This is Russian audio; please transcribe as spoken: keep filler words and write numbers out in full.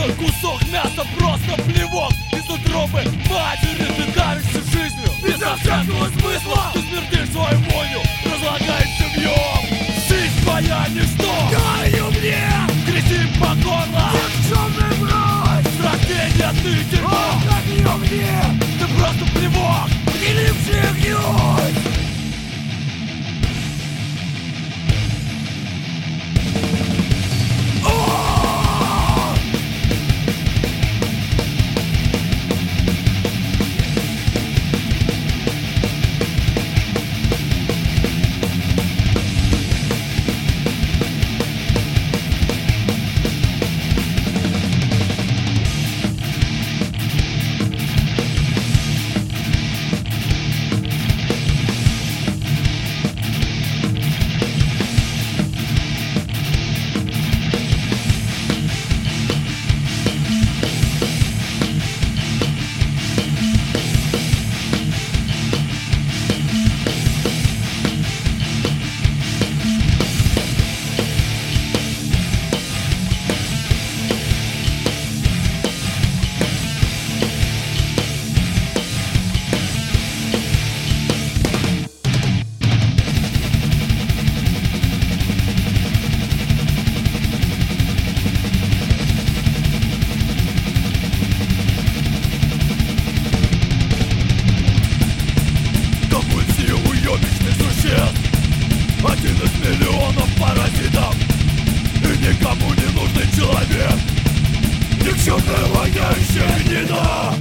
кусок мяса, просто плевок из утробы матери. Ты давишься жизнью безо всякого смысла. Ты смердишь свою вонью, разлагаешь живьем. Жизнь твоя ничто, дай ее мне. Грязи по горло, никчемный мразь. Рождение ты дерьмо, как ее мне. Ты просто плевок, гнилевший гниль. Один из миллионов паразитов и никому не нужный человек. Никчемная воняющая гнида.